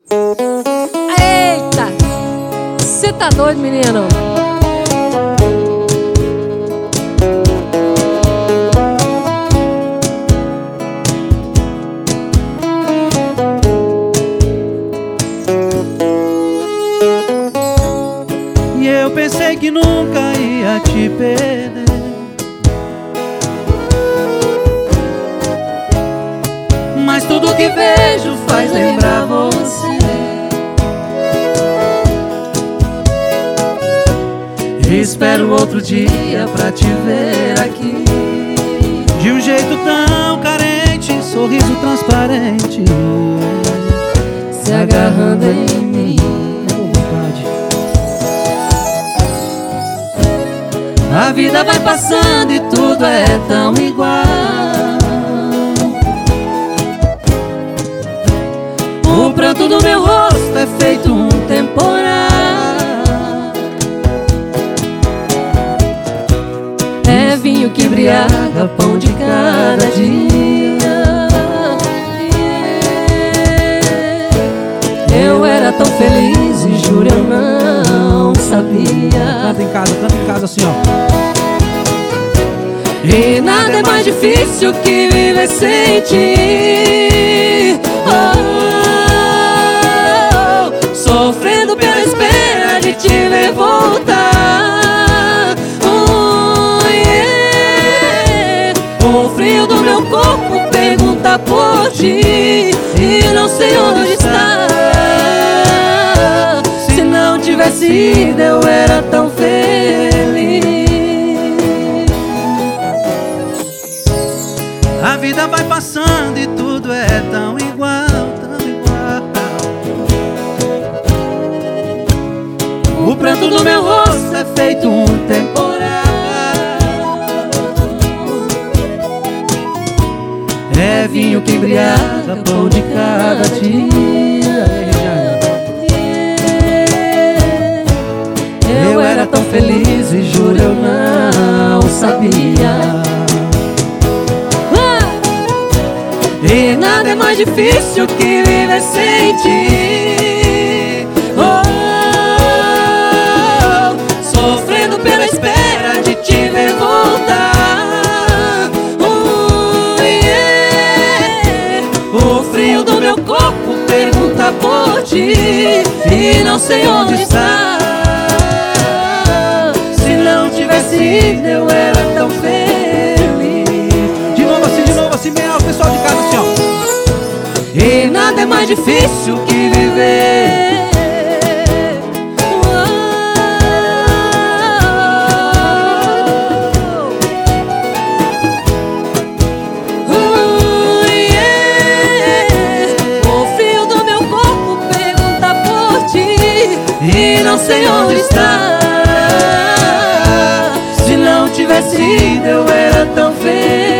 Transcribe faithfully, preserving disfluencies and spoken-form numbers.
Eita! Você tá doido, menino? E eu pensei que nunca ia te perder, mas tudo que vejo faz lembrar você. Espero outro dia pra te ver aqui, de um jeito tão carente, sorriso transparente, Se agarrando em mim. A vida vai passando e tudo é tão igual. O pranto do meu rosto é feito um temporal. É vinho que embriaga, pão de cada dia. Eu era tão feliz e juro eu não sabia. Canta em casa, canta em casa assim, ó. E nada é mais difícil que viver sem ti. Oh, oh, oh, sofrendo pela espera de te ver voltar. Oh, yeah. O frio do meu corpo pergunta por ti e não sei onde está. Se não tivesse ido eu era tão feliz. A vida vai passando e tudo é tão igual, tão igual. O pranto do meu rosto é feito um temporal. É vinho que embriaga, pão de cada dia. Eu era tão feliz e juro eu não sabia. E nada é mais difícil que viver sem ti. Oh, oh, oh, sofrendo pela espera de te ver voltar. Oh, yeah. O frio do meu corpo pergunta por ti e não sei onde está. Se não tivesse ido eu era tão feliz. De novo assim, de novo assim, bem alto, pessoal de casa assim, ó. E nada é mais difícil que viver. Oh, oh, oh, yeah. O fio do meu corpo pergunta por ti e não sei onde está. Se não tivesse ido eu era tão feliz.